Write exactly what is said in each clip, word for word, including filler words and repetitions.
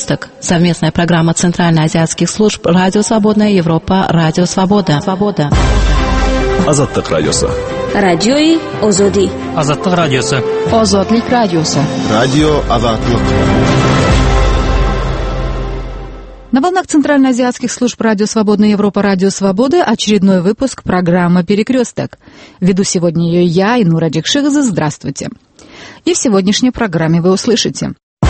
«Перекресток» — совместная программа Центральноазиатских служб «Радио Свободная Европа», «Радио Свобода». Свобода. Азаттык радиосы. Радиои Озоди. Азаттык радиосы. Озодлик радиосы. Радио Азаттык. На волнах Центральноазиатских служб «Радио Свободная Европа», «Радио Свобода» очередной выпуск программы «Перекресток». Веду сегодня ее я, Инура Джекшигаза. Здравствуйте. И в сегодняшней программе вы услышите: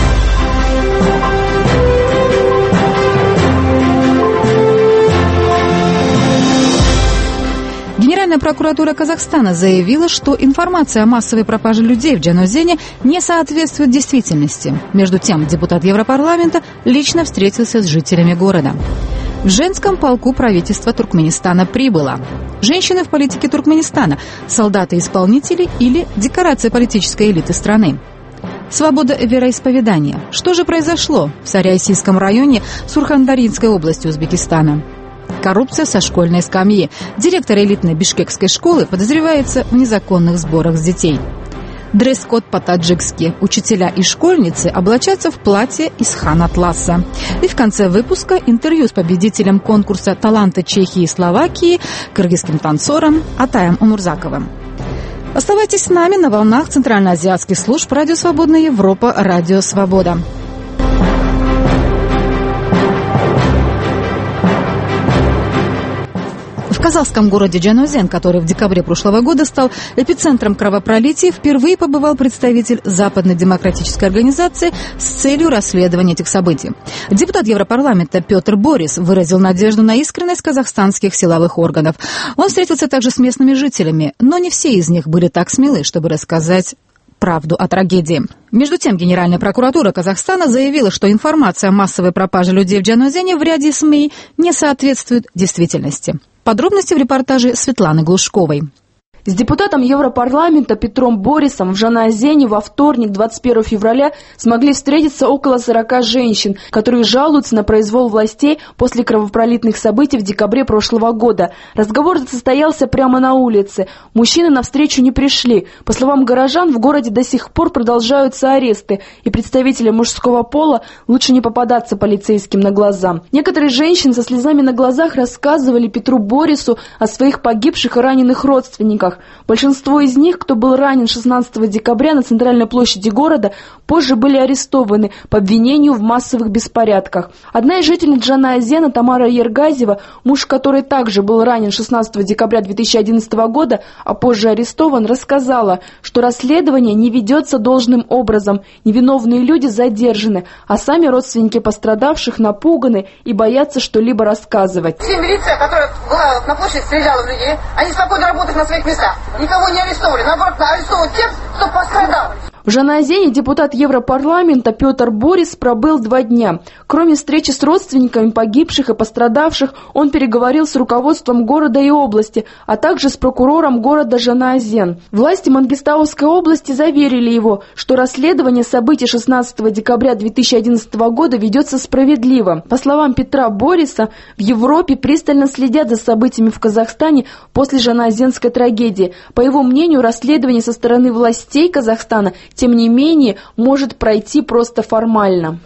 Генеральная прокуратура Казахстана заявила, что информация о массовой пропаже людей в Джанозене не соответствует действительности. Между тем, депутат Европарламента лично встретился с жителями города. В женском полку правительства Туркменистана прибыло. Женщины в политике Туркменистана, солдаты-исполнители или декорация политической элиты страны. Свобода вероисповедания. Что же произошло в Сарайсийском районе Сурхандаринской области Узбекистана? Коррупция со школьной скамьи. Директор элитной бишкекской школы подозревается в незаконных сборах с детей. Дресс-код по-таджикски. Учителя и школьницы облачатся в платье из хан-атласа. И в конце выпуска интервью с победителем конкурса «Таланты Чехии и Словакии», кыргызским танцором Атаем Умурзаковым. Оставайтесь с нами на волнах Центральноазиатских служб «Радио Свободная Европа», «Радио Свобода». В казахском городе Джанозен, который в декабре прошлого года стал эпицентром кровопролития, впервые побывал представитель Западной демократической организации с целью расследования этих событий. Депутат Европарламента Петр Борис выразил надежду на искренность казахстанских силовых органов. Он встретился также с местными жителями, но не все из них были так смелы, чтобы рассказать правду о трагедии. Между тем, Генеральная прокуратура Казахстана заявила, что информация о массовой пропаже людей в Джанозене в ряде СМИ не соответствует действительности. Подробности в репортаже Светланы Глушковой. С депутатом Европарламента Петром Борисом в Жанаозене во вторник, двадцать первого февраля, смогли встретиться около сорока женщин, которые жалуются на произвол властей после кровопролитных событий в декабре прошлого года. Разговор состоялся прямо на улице. Мужчины навстречу не пришли. По словам горожан, в городе до сих пор продолжаются аресты, и представителям мужского пола лучше не попадаться полицейским на глаза. Некоторые женщины со слезами на глазах рассказывали Петру Борису о своих погибших и раненых родственниках. Большинство из них, кто был ранен шестнадцатого декабря на центральной площади города, позже были арестованы по обвинению в массовых беспорядках. Одна из жительниц Джанаозена, Тамара Ергазева, муж которой также был ранен шестнадцатого декабря две тысячи одиннадцатого года, а позже арестован, рассказала, что расследование не ведется должным образом, невиновные люди задержаны, а сами родственники пострадавших напуганы и боятся что-либо рассказывать. Все милиция, которая была на площади, стреляла в людей, они спокойно работают на своих местах. Никого не арестовали, наоборот, арестовывают тех, кто пострадал. В Жанаозене депутат Европарламента Петр Борис пробыл два дня. Кроме встречи с родственниками погибших и пострадавших, он переговорил с руководством города и области, а также с прокурором города Жанаозен. Власти Мангистауской области заверили его, что расследование событий шестнадцатого декабря две тысячи одиннадцатого года ведется справедливо. По словам Петра Бориса, в Европе пристально следят за событиями в Казахстане после жанаозенской трагедии. По его мнению, расследование со стороны властей Казахстана тем не менее, может пройти просто формально.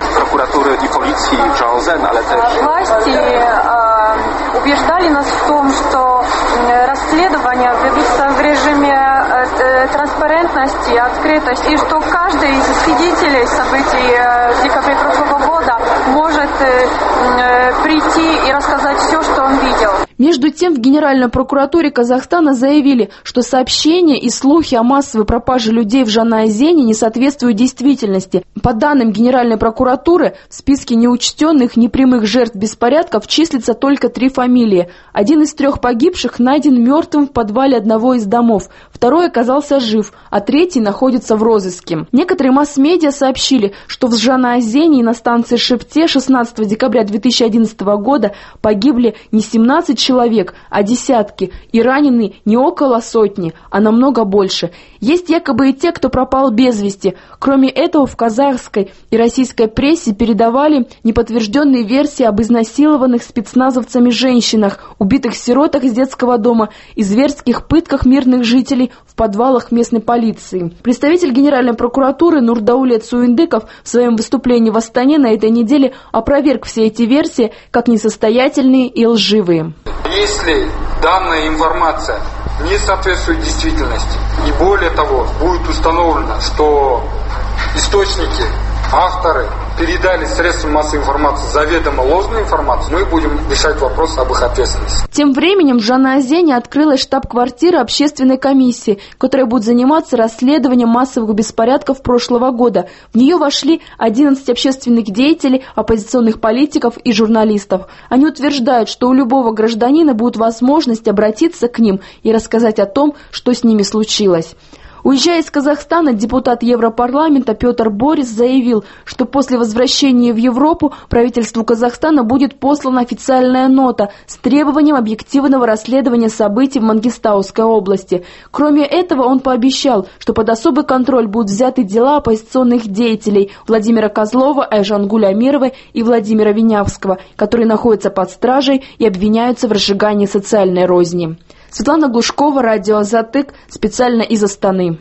Власти э, убеждали нас в том, что расследования ведутся в режиме э, транспарентности, открытости, и что каждый из свидетелей событий э, в декабре прошлого года может э, э, прийти и рассказать все, что он видел. Между тем, в Генеральной прокуратуре Казахстана заявили, что сообщения и слухи о массовой пропаже людей в Жанаозене не соответствуют действительности. По данным Генеральной прокуратуры, в списке неучтенных непрямых жертв беспорядков числится только три фамилии. Один из трех погибших найден мертвым в подвале одного из домов, второй оказался жив, а третий находится в розыске. Некоторые масс-медиа сообщили, что в Жанаозене и на станции Шепте шестнадцатого декабря две тысячи одиннадцатого года погибли не семнадцать человек, а десятки, и ранены не около сотни, а намного больше. Есть якобы и те, кто пропал без вести. Кроме этого, в казахской и российской прессе передавали неподтвержденные версии об изнасилованных спецназовцами женщинах, убитых сиротах из детского дома и зверских пытках мирных жителей в подвалах местной полиции. Представитель Генеральной прокуратуры Нурдаулет Суиндыков в своем выступлении в Астане на этой неделе опроверг все эти версии как несостоятельные и лживые. Если данная информация не соответствует действительности, и более того, будет установлено, что источники, авторы передали средствам массовой информации заведомо ложную информацию, мы будем решать вопрос об их ответственности. Тем временем в Жанаозене открылась штаб-квартира общественной комиссии, которая будет заниматься расследованием массовых беспорядков прошлого года. В нее вошли одиннадцать общественных деятелей, оппозиционных политиков и журналистов. Они утверждают, что у любого гражданина будет возможность обратиться к ним и рассказать о том, что с ними случилось. Уезжая из Казахстана, депутат Европарламента Петр Борис заявил, что после возвращения в Европу правительству Казахстана будет послана официальная нота с требованием объективного расследования событий в Мангистауской области. Кроме этого, он пообещал, что под особый контроль будут взяты дела оппозиционных деятелей Владимира Козлова, Айжангуль Амировой и Владимира Винявского, которые находятся под стражей и обвиняются в разжигании социальной розни. Светлана Глушкова, радио «Азатык», специально из Астаны.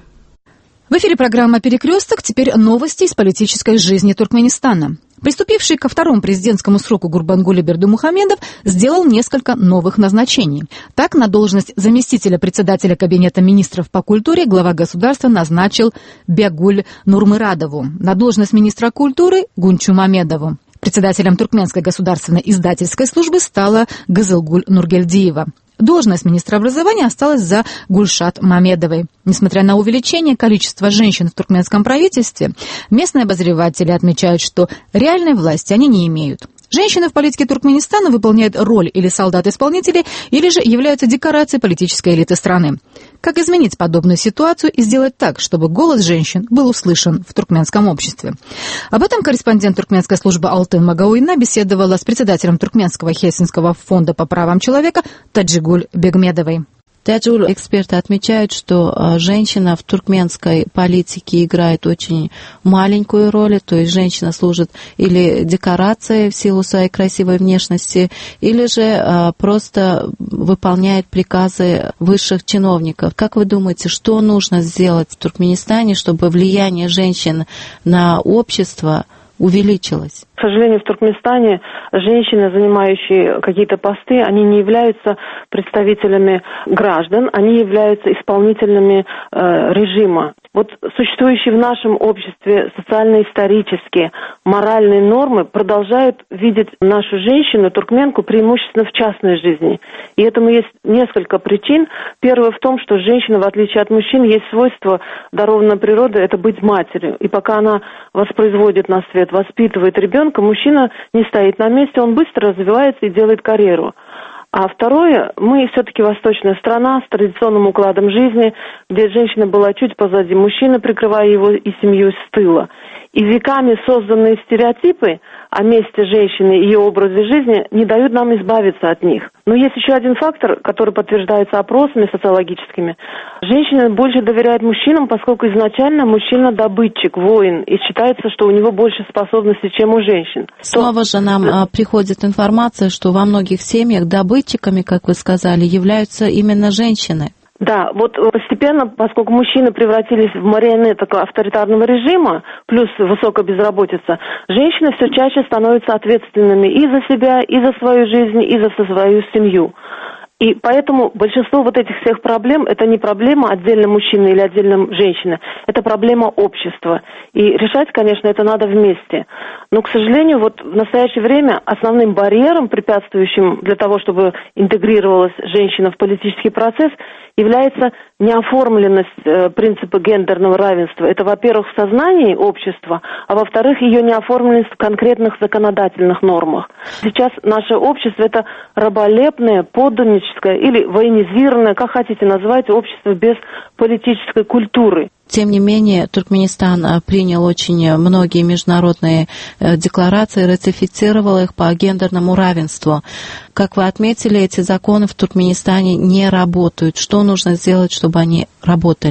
В эфире программа «Перекресток». Теперь новости из политической жизни Туркменистана. Приступивший ко второму президентскому сроку Гурбангулы Бердымухамедов сделал несколько новых назначений. Так, на должность заместителя председателя Кабинета министров по культуре глава государства назначил Бягуль Нурмырадову, на должность министра культуры – Гунчу Мамедову. Председателем Туркменской государственной издательской службы стала Гызылгуль Нургельдиева. Должность министра образования осталась за Гульшат Мамедовой. Несмотря на увеличение количества женщин в туркменском правительстве, местные обозреватели отмечают, что реальной власти они не имеют. Женщины в политике Туркменистана выполняют роль или солдат-исполнителей, или же являются декорацией политической элиты страны. Как изменить подобную ситуацию и сделать так, чтобы голос женщин был услышан в туркменском обществе? Об этом корреспондент туркменской службы Алтын Магауина беседовала с председателем Туркменского Хельсинского фонда по правам человека Таджигуль Бегмедовой. Таджигуль, эксперты отмечают, что женщина в туркменской политике играет очень маленькую роль, то есть женщина служит или декорацией в силу своей красивой внешности, или же просто выполняет приказы высших чиновников. Как вы думаете, что нужно сделать в Туркменистане, чтобы влияние женщин на общество увеличилось? К сожалению, в Туркменистане женщины, занимающие какие-то посты, они не являются представителями граждан, они являются исполнителями э, режима. Вот существующие в нашем обществе социально-исторические, моральные нормы продолжают видеть нашу женщину, туркменку, преимущественно в частной жизни. И этому есть несколько причин. Первое в том, что женщина, в отличие от мужчин, есть свойство, дарованное природой, это быть матерью. И пока она воспроизводит на свет, воспитывает ребенка, мужчина не стоит на месте, он быстро развивается и делает карьеру. А второе, мы все-таки восточная страна с традиционным укладом жизни, где женщина была чуть позади мужчины, прикрывая его и семью с тыла. И веками созданные стереотипы о месте женщины и ее образе жизни не дают нам избавиться от них. Но есть еще один фактор, который подтверждается опросами социологическими. Женщина больше доверяет мужчинам, поскольку изначально мужчина добытчик, воин, и считается, что у него больше способностей, чем у женщин. Снова же нам а, приходит информация, что во многих семьях добытчиками, как вы сказали, являются именно женщины. Да, вот постепенно, поскольку мужчины превратились в марионеток авторитарного режима, плюс высокая безработица, женщины все чаще становятся ответственными и за себя, и за свою жизнь, и за свою семью. И поэтому большинство вот этих всех проблем, это не проблема отдельно мужчины или отдельно женщины, это проблема общества. И решать, конечно, это надо вместе. Но, к сожалению, вот в настоящее время основным барьером, препятствующим для того, чтобы интегрировалась женщина в политический процесс, является неоформленность э, принципа гендерного равенства. Это, во-первых, в сознании общества, а во-вторых, ее неоформленность в конкретных законодательных нормах. Сейчас наше общество – это раболепное, подданническое или военизированное, как хотите назвать, общество без политической культуры. Тем не менее, Туркменистан принял очень многие международные декларации, ратифицировал их по гендерному равенству. Как вы отметили, эти законы в Туркменистане не работают. Что нужно сделать, чтобы они работали?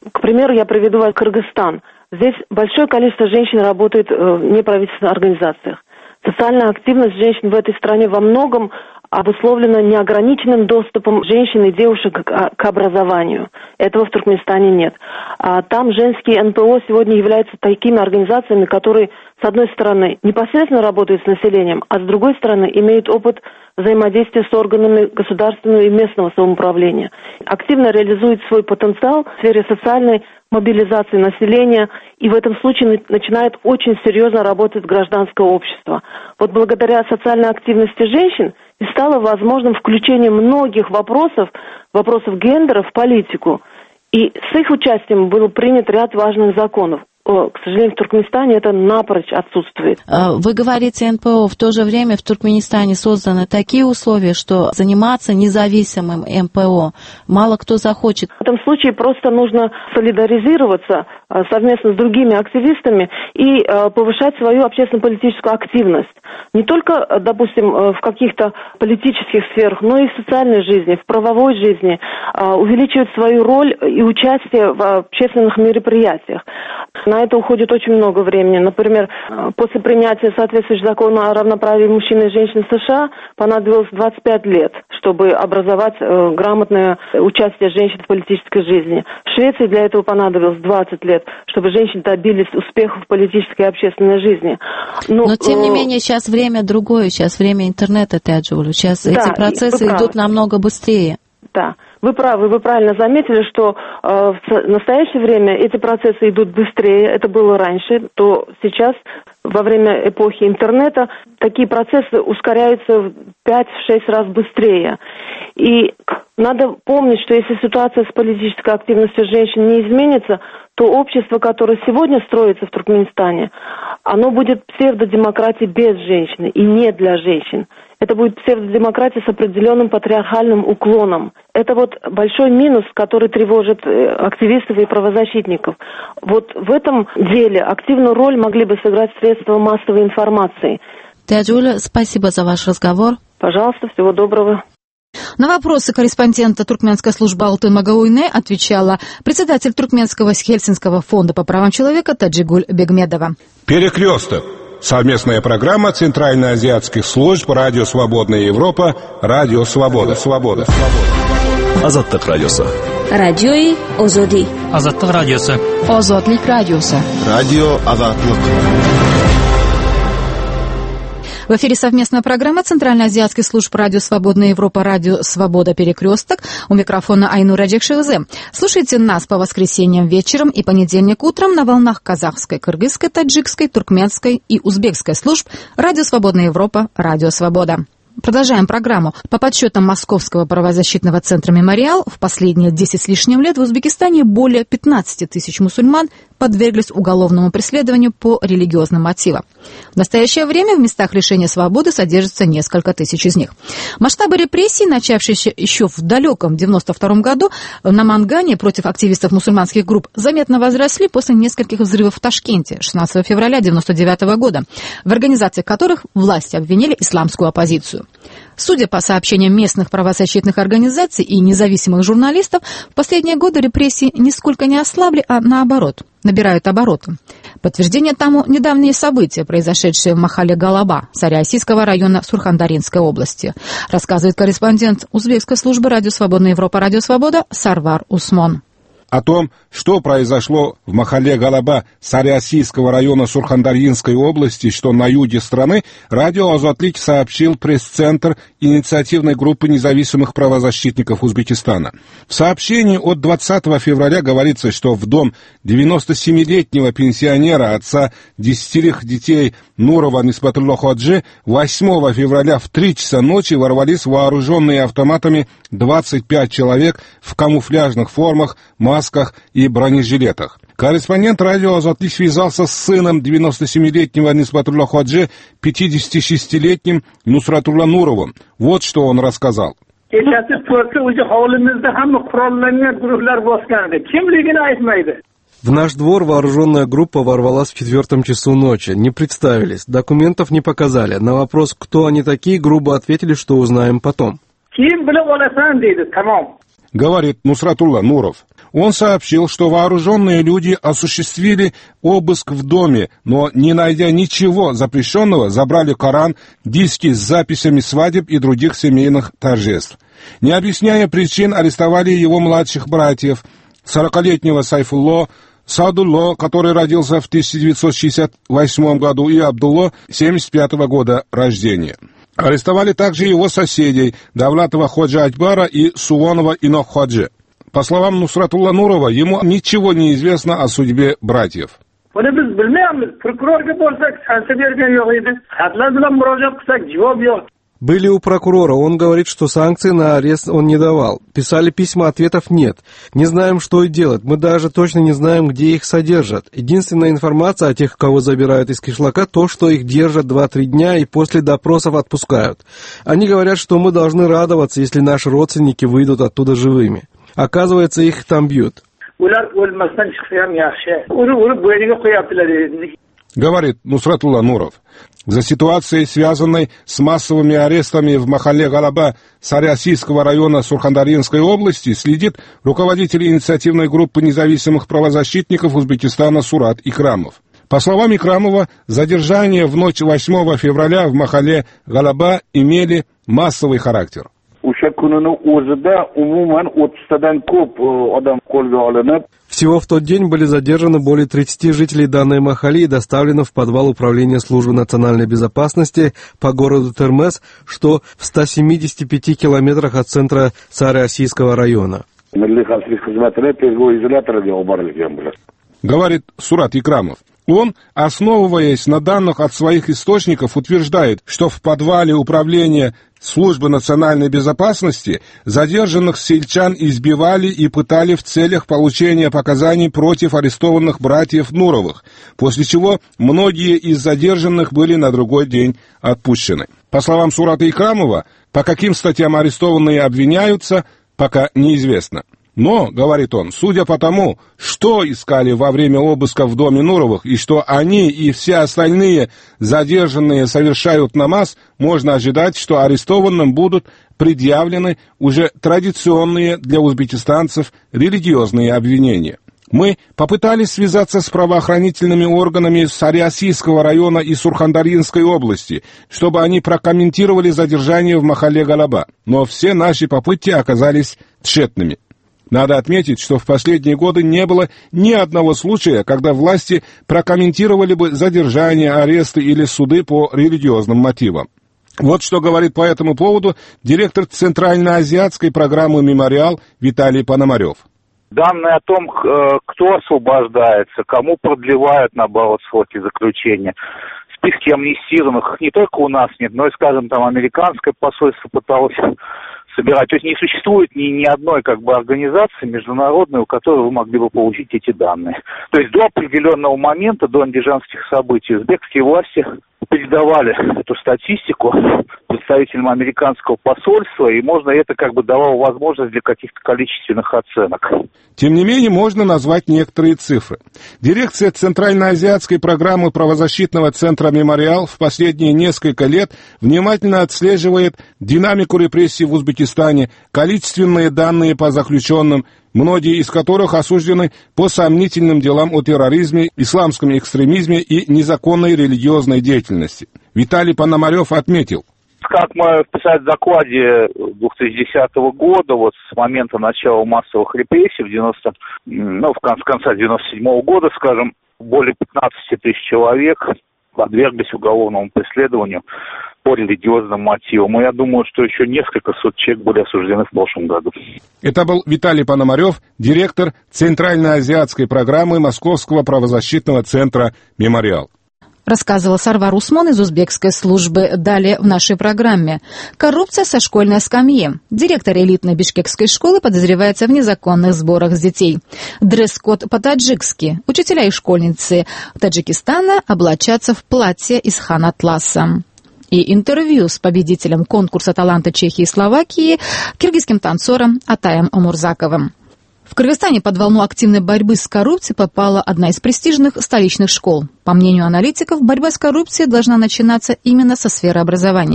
К примеру, я приведу вас Кыргызстан. Здесь большое количество женщин работает в неправительственных организациях. Социальная активность женщин в этой стране во многом обусловлена неограниченным доступом женщин и девушек к, к образованию. Этого в Туркменистане нет. А там женские эн пэ о сегодня являются такими организациями, которые, с одной стороны, непосредственно работают с населением, а с другой стороны, имеют опыт взаимодействия с органами государственного и местного самоуправления. Активно реализует свой потенциал в сфере социальной мобилизации населения и в этом случае начинает очень серьезно работать гражданское общество. Вот благодаря социальной активности женщин и стало возможным включение многих вопросов, вопросов гендера в политику. И с их участием был принят ряд важных законов. К сожалению, в Туркменистане это напрочь отсутствует. Вы говорите эн пэ о, в то же время в Туркменистане созданы такие условия, что заниматься независимым эм пэ о мало кто захочет. В этом случае просто нужно солидаризироваться совместно с другими активистами и повышать свою общественно-политическую активность. Не только, допустим, в каких-то политических сферах, но и в социальной жизни, в правовой жизни, увеличивать свою роль и участие в общественных мероприятиях. На это уходит очень много времени. Например, после принятия соответствующего закона о равноправии мужчин и женщин в США понадобилось двадцать пять лет, чтобы образовать э, грамотное участие женщин в политической жизни. В Швеции для этого понадобилось двадцать лет, чтобы женщины добились успехов в политической и общественной жизни. Ну, Но, тем не менее, сейчас время другое, сейчас время интернета, Тяджуля. Сейчас да, эти процессы идут намного быстрее. Да. Вы правы, вы правильно заметили, что э, в настоящее время эти процессы идут быстрее, это было раньше, то сейчас, во время эпохи интернета, такие процессы ускоряются в пять-шесть раз быстрее. И надо помнить, что если ситуация с политической активностью женщин не изменится, то общество, которое сегодня строится в Туркменистане, оно будет псевдодемократией без женщины и не для женщин. Это будет псевдодемократия с определенным патриархальным уклоном. Это вот большой минус, который тревожит активистов и правозащитников. Вот в этом деле активную роль могли бы сыграть средства массовой информации. Тяджуля, спасибо за ваш разговор. Пожалуйста, всего доброго. На вопросы корреспондента туркменской службы Алтын Магауйне отвечала председатель Туркменского Хельсинского фонда по правам человека Таджигуль Бегмедова. Перекресток. Совместная программа Центральноазиатских служб Радио Свободная Европа, Радио Свобода. Свобода. Азаттык радиосы. Радиои Озоди. Азаттык радиосы. Озодлик радиосы. Радио Азаттык. В эфире совместная программа Центральноазиатских служб Радио Свободная Европа, Радио Свобода, Перекресток. У микрофона Айнура Джекшевзе. Слушайте нас по воскресеньям вечером и понедельник утром на волнах казахской, кыргызской, таджикской, туркменской и узбекской служб Радио Свободная Европа, Радио Свобода. Продолжаем программу. По подсчетам Московского правозащитного центра «Мемориал», в последние десять с лишним лет в Узбекистане более пятнадцати тысяч мусульман подверглись уголовному преследованию по религиозным мотивам. В настоящее время в местах лишения свободы содержится несколько тысяч из них. Масштабы репрессий, начавшиеся еще в далеком девяносто втором году на Мангане против активистов мусульманских групп, заметно возросли после нескольких взрывов в Ташкенте шестнадцатого февраля девяносто девятого года, в организации которых власти обвинили исламскую оппозицию. Судя по сообщениям местных правозащитных организаций и независимых журналистов, в последние годы репрессии нисколько не ослабли, а наоборот, набирают обороты. Подтверждение тому недавние события, произошедшие в Махале Галаба, Сариасийского района Сурхандаринской области, рассказывает корреспондент узбекской службы Радио Свободная Европа, Радио Свобода Сарвар Усмон. О том, что произошло в Махале Галаба Сариасийского района Сурхандаринской области, что на юге страны, радио Азатлик сообщил пресс-центр инициативной группы независимых правозащитников Узбекистана. В сообщении от двадцатого февраля говорится, что в дом девяностосемилетнего пенсионера, отца десятерых детей Нурова Нисбатулло Ходжи, восьмого февраля в три часа ночи ворвались вооруженные автоматами двадцать пять человек в камуфляжных формах, масках и бронежилетах. Корреспондент радио Азатлик связался с сыном девяностосемилетнего Нисбатулло Ходжи, пятидесятишестилетним Нусратулла Нуровым. Вот что он рассказал. В наш двор вооруженная группа ворвалась в четвертом часу ночи. Не представились, документов не показали. На вопрос, кто они такие, грубо ответили, что узнаем потом. Говорит Нусратулла Нуров. Он сообщил, что вооруженные люди осуществили обыск в доме, но, не найдя ничего запрещенного, забрали Коран, диски с записями свадеб и других семейных торжеств. Не объясняя причин, арестовали его младших братьев, сорокалетнего Сайфулло, Садулло, который родился в тысяча девятьсот шестьдесят восьмом году, и Абдулло, семьдесят пятого года рождения. Арестовали также его соседей Давлатова Ходжа Атьбара и Сувонова Инох Ходжи. По словам Нусратулла Нурова, ему ничего не известно о судьбе братьев. Были у прокурора, он говорит, что санкции на арест он не давал. Писали письма, ответов нет. Не знаем, что и делать. Мы даже точно не знаем, где их содержат. Единственная информация о тех, кого забирают из кишлака, то, что их держат два-три дня и после допросов отпускают. Они говорят, что мы должны радоваться, если наши родственники выйдут оттуда живыми. Оказывается, их там бьют. Говорит Нусратулла Нуров. За ситуацией, связанной с массовыми арестами в Махалле Галаба Сариасийского района Сурхандаринской области, следит руководитель инициативной группы независимых правозащитников Узбекистана Сурат Икрамов. По словам Икрамова, задержания в ночь восьмого февраля в Махалле Галаба имели массовый характер. Всего в тот день были задержаны более тридцати жителей данной махалли и доставлены в подвал управления службы национальной безопасности по городу Термес, что в ста семидесяти пяти километрах от центра Сариасийского района. Говорит Сурат Икрамов. Он, основываясь на данных от своих источников, утверждает, что в подвале управления службы национальной безопасности задержанных сельчан избивали и пытали в целях получения показаний против арестованных братьев Нуровых, после чего многие из задержанных были на другой день отпущены. По словам Сурата Икрамова, по каким статьям арестованные обвиняются, пока неизвестно. Но, говорит он, судя по тому, что искали во время обыска в доме Нуровых и что они и все остальные задержанные совершают намаз, можно ожидать, что арестованным будут предъявлены уже традиционные для узбекистанцев религиозные обвинения. Мы попытались связаться с правоохранительными органами Сариасийского района и Сурхандаринской области, чтобы они прокомментировали задержание в Махалле Галаба, но все наши попытки оказались тщетными. Надо отметить, что в последние годы не было ни одного случая, когда власти прокомментировали бы задержание, аресты или суды по религиозным мотивам. Вот что говорит по этому поводу директор Центральноазиатской программы «Мемориал» Виталий Пономарев. Данные о том, кто освобождается, кому продлевают, наоборот, сроки заключения, списки амнистированных не только у нас нет, но и, скажем, там американское посольство пыталось собирать. То есть не существует ни, ни одной как бы организации международной, у которой вы могли бы получить эти данные. То есть до определенного момента, до андижанских событий, узбекские власти передавали эту статистику представителям американского посольства, и можно это как бы давало возможность для каких-то количественных оценок. Тем не менее, можно назвать некоторые цифры. Дирекция Центральноазиатской программы правозащитного центра «Мемориал» в последние несколько лет внимательно отслеживает динамику репрессий в Узбекистане, количественные данные по заключенным, многие из которых осуждены по сомнительным делам о терроризме, исламском экстремизме и незаконной религиозной деятельности. Виталий Пономарев отметил. Как мы писали в докладе две тысячи десятого года, вот с момента начала массовых репрессий в девяносто, ну, в конце, конца девяносто седьмого года, скажем, более пятнадцати тысяч человек подверглись уголовному преследованию по религиозным мотивам. И я думаю, что еще несколько сот человек были осуждены в прошлом году. Это был Виталий Пономарев, директор Центральноазиатской программы Московского правозащитного центра «Мемориал». Рассказывал Сарвар Усмон из узбекской службы. Далее в нашей программе. Коррупция со школьной скамьи. Директор элитной бишкекской школы подозревается в незаконных сборах с детей. Дресс-код по-таджикски. Учителя и школьницы Таджикистана облачатся в платье из хан-атласа. И интервью с победителем конкурса таланта Чехии и Словакии, киргизским танцором Атаем Омурзаковым. В Кыргызстане под волну активной борьбы с коррупцией попала одна из престижных столичных школ. По мнению аналитиков, борьба с коррупцией должна начинаться именно со сферы образования.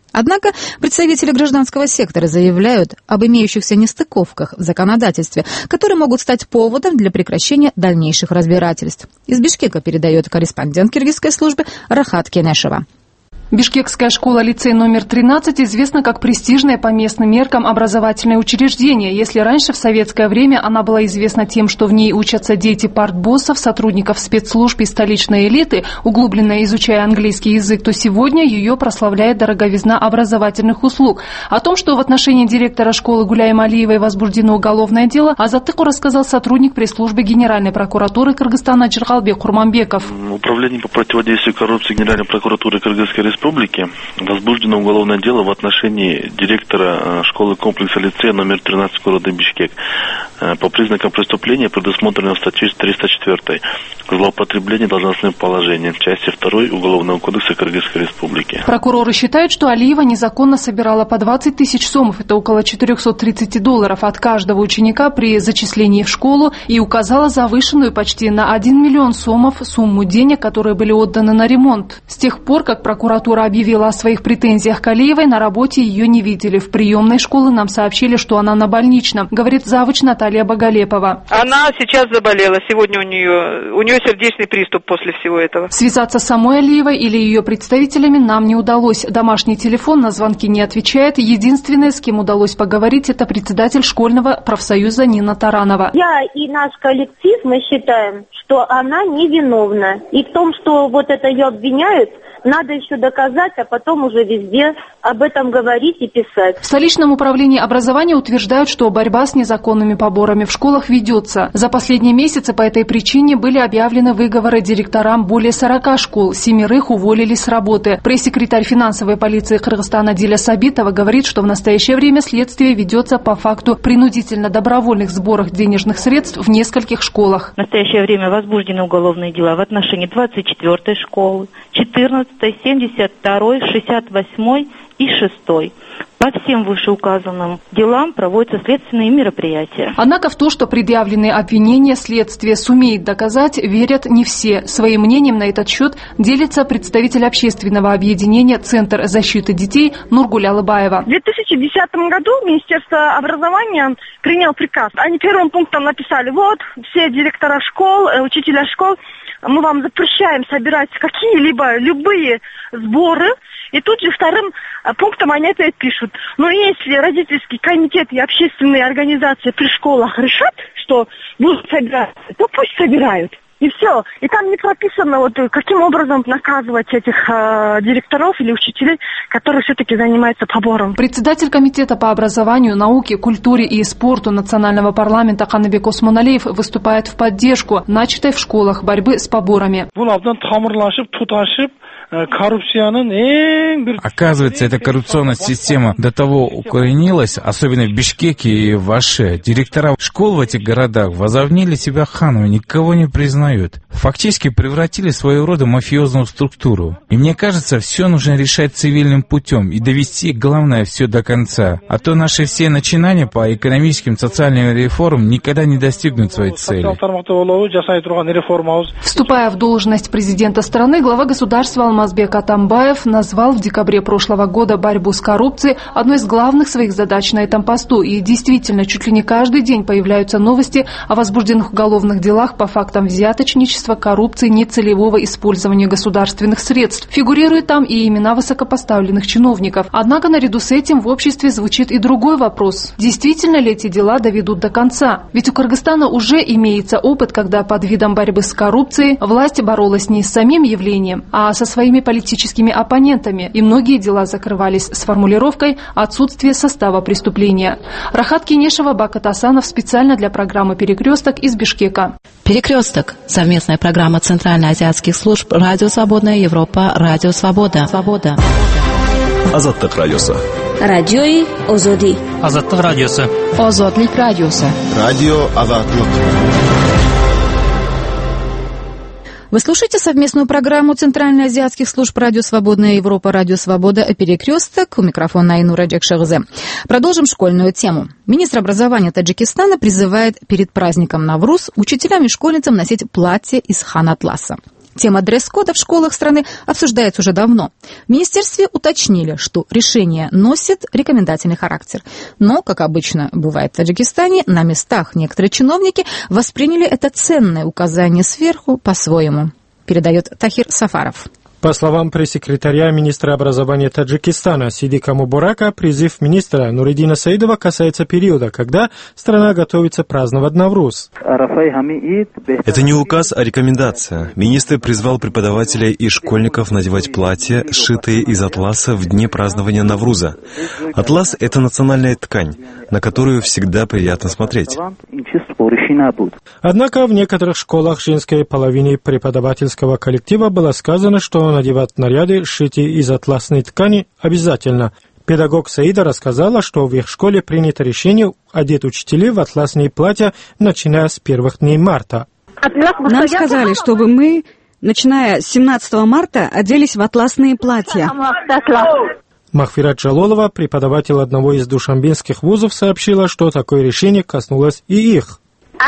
Однако представители гражданского сектора заявляют об имеющихся нестыковках в законодательстве, которые могут стать поводом для прекращения дальнейших разбирательств. Из Бишкека передает корреспондент киргизской службы Рахат Кенешева. Бишкекская школа-лицей номер тринадцать известна как престижное по местным меркам образовательное учреждение. Если раньше в советское время она была известна тем, что в ней учатся дети партбоссов, сотрудников спецслужб и столичной элиты, углубленно изучая английский язык, то сегодня ее прославляет дороговизна образовательных услуг. О том, что в отношении директора школы Гуляем Алиевой возбуждено уголовное дело, Азаттыку рассказал сотрудник пресс-службы Генеральной прокуратуры Кыргызстана Джиргалбек Курманбеков. Управление по противодействию коррупции Генеральной прокуратуры Кыргызской республики Республики возбуждено уголовное дело в отношении директора школы комплекса лицея номер тринадцать города Бишкек по признакам преступления, предусмотренного статьей триста четыре «Злоупотребление должностным положением» части второй Уголовного кодекса Кыргызской Республики. Прокуроры считают, что Алиева незаконно собирала по двадцать тысяч сомов, это около четыреста тридцать долларов от каждого ученика при зачислении в школу и указала завышенную почти на один миллион сомов сумму денег, которые были отданы на ремонт. С тех пор, как прокуратура объявила о своих претензиях к Алиевой, на работе ее не видели. В приемной школы нам сообщили, что она на больничном, говорит завуч Наталья Боголепова. Она сейчас заболела, сегодня у нее, у нее сердечный приступ после всего этого. Связаться с самой Алиевой или ее представителями нам не удалось. Домашний телефон на звонки не отвечает. Единственное, с кем удалось поговорить, это председатель школьного профсоюза Нина Таранова. Я и наш коллектив, мы считаем, что она невиновна. И в том, что вот это ее обвиняют, надо еще доказать, а потом уже везде об этом говорить и писать. В столичном управлении образования утверждают, что борьба с незаконными поборами в школах ведется. За последние месяцы по этой причине были объявлены выговоры директорам более сорока школ. Семерых уволили с работы. Пресс-секретарь финансовой полиции Кыргызстана Диля Сабитова говорит, что в настоящее время следствие ведется по факту принудительно-добровольных сборов денежных средств в нескольких школах. В настоящее время возбуждены уголовные дела в отношении двадцать четвёртой школы, четырнадцатой, семьдесят второй, шестьдесят восьмой и шестой. По всем вышеуказанным делам проводятся следственные мероприятия. Однако в то, что предъявленные обвинения следствие сумеет доказать, верят не все. Своим мнением на этот счет делится представитель общественного объединения «Центр защиты детей» Нургуля Лыбаева. В две тысячи десятом году Министерство образования приняло приказ. Они первым пунктом написали: вот, все директора школ, учителя школ, мы вам запрещаем собирать какие-либо, любые сборы. И тут же вторым пунктом они это пишут. Но если родительский комитет и общественные организации при школах решат, что будут собирать, то пусть собирают. И все. И там не прописано, вот каким образом наказывать этих э, директоров или учителей, которые все-таки занимаются побором. Председатель комитета по образованию, науке, культуре и спорту Национального парламента Каныбек Осмоналиев выступает в поддержку начатой в школах борьбы с поборами. Оказывается, эта коррупционная система до того укоренилась, особенно в Бишкеке и в Аше. Директора школ в этих городах возомнили себя ханами, никого не признают. Фактически превратили своего рода мафиозную структуру. И мне кажется, все нужно решать цивильным путем и довести, главное, все до конца. А то наши все начинания по экономическим, социальным реформам никогда не достигнут своей цели. Вступая в должность президента страны, глава государства Алмазбек Атамбаев назвал в декабре прошлого года борьбу с коррупцией одной из главных своих задач на этом посту. И действительно, чуть ли не каждый день появляются новости о возбужденных уголовных делах по фактам взяточничества, коррупции, нецелевого использования государственных средств. Фигурируют там и имена высокопоставленных чиновников. Однако наряду с этим в обществе звучит и другой вопрос. Действительно ли эти дела доведут до конца? Ведь у Кыргызстана уже имеется опыт, когда под видом борьбы с коррупцией власть боролась не с самим явлением, а со своими политическими оппонентами. И многие дела закрывались с формулировкой «отсутствие состава преступления». Рахат Кенешева, Бакат Асанов специально для программы «Перекресток» из Бишкека. «Перекресток» – совместная программа Центральноазиатских служб «Радио Свободная Европа», «Радио Свобода». Свобода. Азаттык радиосы. Радиои Озоди. Азаттык радиосы. Озодлик радиосы. Радио Азаттык. Вы слушаете совместную программу Центральноазиатских служб «Радио Свободная Европа», «Радио Свобода», «Перекресток». У микрофона Айнура Джекшагзе. Продолжим школьную тему. Министр образования Таджикистана призывает перед праздником Навруз учителям и школьницам носить платье из хан-атласа. Тема дресс-кода в школах страны обсуждается уже давно. В министерстве уточнили, что решение носит рекомендательный характер. Но, как обычно бывает в Таджикистане, на местах некоторые чиновники восприняли это ценное указание сверху по-своему, передает Тахир Сафаров. По словам пресс-секретаря министра образования Таджикистана Сидика Мубарака, призыв министра Нуриддина Саидова касается периода, когда страна готовится праздновать Навруз. Это не указ, а рекомендация. Министр призвал преподавателей и школьников надевать платья, сшитые из атласа в дни празднования Навруза. Атлас – это национальная ткань, на которую всегда приятно смотреть. Однако в некоторых школах женской половине преподавательского коллектива было сказано, что надевать наряды, сшитые из атласной ткани, обязательно. Педагог Саида рассказала, что в их школе принято решение одеть учителей в атласные платья, начиная с первых дней марта. Нам сказали, чтобы мы, начиная с семнадцатого марта, оделись в атласные платья. Махфират Джалолова, преподаватель одного из душанбинских вузов, сообщила, что такое решение коснулось и их.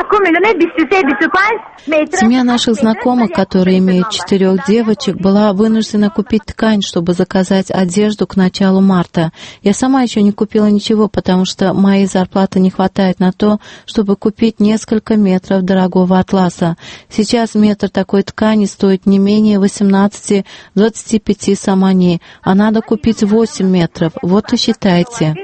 Семья наших знакомых, которые имеют четырех девочек, была вынуждена купить ткань, чтобы заказать одежду к началу марта. Я сама еще не купила ничего, потому что моей зарплаты не хватает на то, чтобы купить несколько метров дорогого атласа. Сейчас метр такой ткани стоит не менее восемнадцати-двадцати пяти самани, а надо купить восемь метров. Вот и считайте.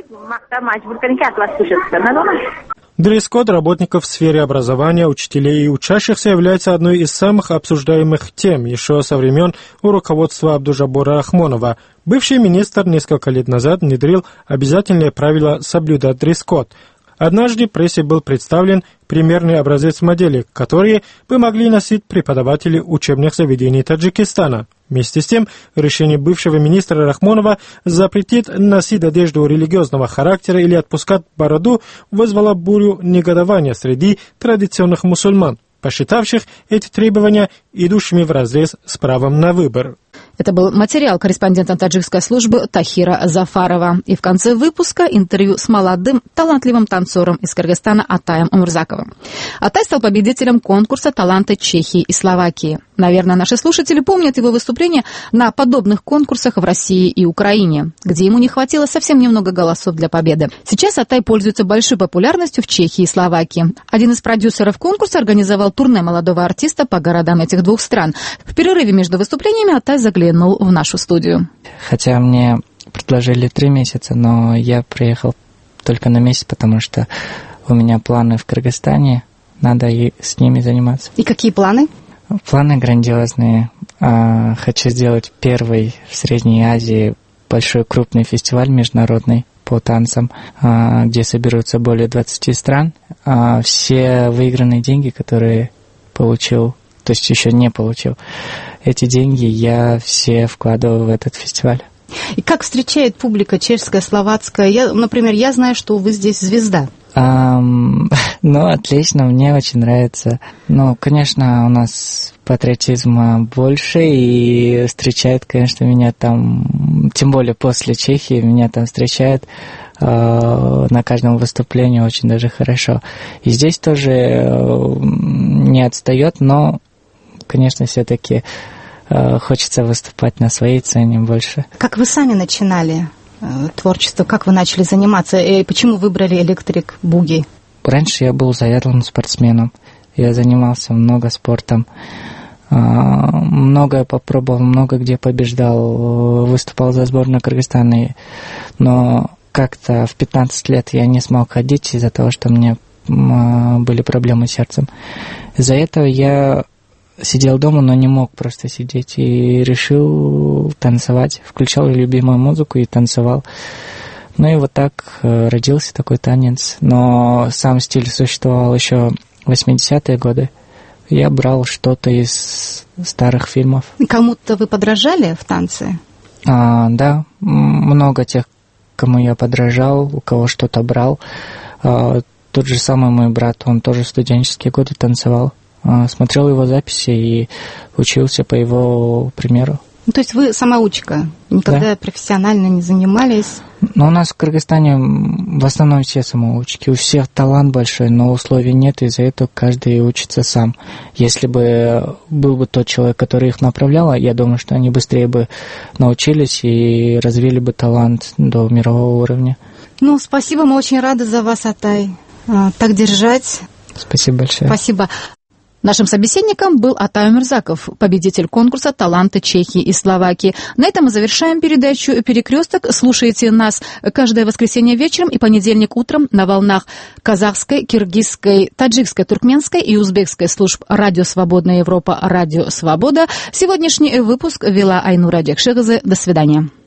Дресс-код работников в сфере образования, учителей и учащихся является одной из самых обсуждаемых тем еще со времен у руководства Абдужабора Рахмонова. Бывший министр несколько лет назад внедрил обязательное правило соблюдать дресс-код. Однажды прессе был представлен примерный образец модели, которые бы могли носить преподаватели учебных заведений Таджикистана. Вместе с тем, решение бывшего министра Рахмонова запретить носить одежду религиозного характера или отпускать бороду вызвало бурю негодования среди традиционных мусульман, посчитавших эти требования идущими вразрез с правом на выбор. Это был материал корреспондента таджикской службы Тахира Зафарова. И в конце выпуска интервью с молодым, талантливым танцором из Кыргызстана Атаем Умурзаковым. Атай стал победителем конкурса «Таланты Чехии и Словакии». Наверное, наши слушатели помнят его выступления на подобных конкурсах в России и Украине, где ему не хватило совсем немного голосов для победы. Сейчас Атай пользуется большой популярностью в Чехии и Словакии. Один из продюсеров конкурса организовал турне молодого артиста по городам этих двух стран. В перерыве между выступлениями Атай заглянул в нашу студию. Хотя мне предложили три месяца, но я приехал только на месяц, потому что у меня планы в Кыргызстане, надо и с ними заниматься. И какие планы? Планы грандиозные. Хочу сделать первый в Средней Азии большой крупный фестиваль международный по танцам, где соберутся более двадцати стран. Все выигранные деньги, которые получил, то есть еще не получил, эти деньги я все вкладываю в этот фестиваль. И как встречает публика чешская, словацкая? Я, например, я знаю, что вы здесь звезда. Um, ну, отлично, мне очень нравится. Ну, конечно, у нас патриотизма больше, и встречают, конечно, меня там, тем более после Чехии, меня там встречают э, на каждом выступлении очень даже хорошо. И здесь тоже э, не отстает, но, конечно, все-таки э, хочется выступать на своей сцене больше. Как вы сами начинали творчество, как вы начали заниматься, и почему выбрали электрик-буги? Раньше я был заядлым спортсменом, я занимался много спортом, многое попробовал, много где побеждал, выступал за сборную Кыргызстана, но как-то в пятнадцать лет я не смог ходить из-за того, что у меня были проблемы с сердцем. Из-за этого я сидел дома, но не мог просто сидеть, и решил танцевать. Включал любимую музыку и танцевал. Ну и вот так родился такой танец. Но сам стиль существовал еще в восьмидесятые годы. Я брал что-то из старых фильмов. Кому-то вы подражали в танце? А, да, много тех, кому я подражал, у кого что-то брал. А, тот же самый мой брат, он тоже в студенческие годы танцевал. Смотрел его записи и учился по его примеру. Ну, то есть вы самоучка, никогда да. профессионально не занимались? Ну, у нас в Кыргызстане в основном все самоучки. У всех талант большой, но условий нет, из-за этого каждый учится сам. Если бы был бы тот человек, который их направлял, я думаю, что они быстрее бы научились и развили бы талант до мирового уровня. Ну, спасибо, мы очень рады за вас, Атай. Так держать. Спасибо большое. Спасибо. Нашим собеседником был Атай Умурзаков, победитель конкурса «Таланты Чехии и Словакии». На этом мы завершаем передачу «Перекресток». Слушайте нас каждое воскресенье вечером и понедельник утром на волнах казахской, киргизской, таджикской, туркменской и узбекской служб «Радио Свободная Европа», «Радио Свобода». Сегодняшний выпуск вела Айнура Джекшегызы. До свидания.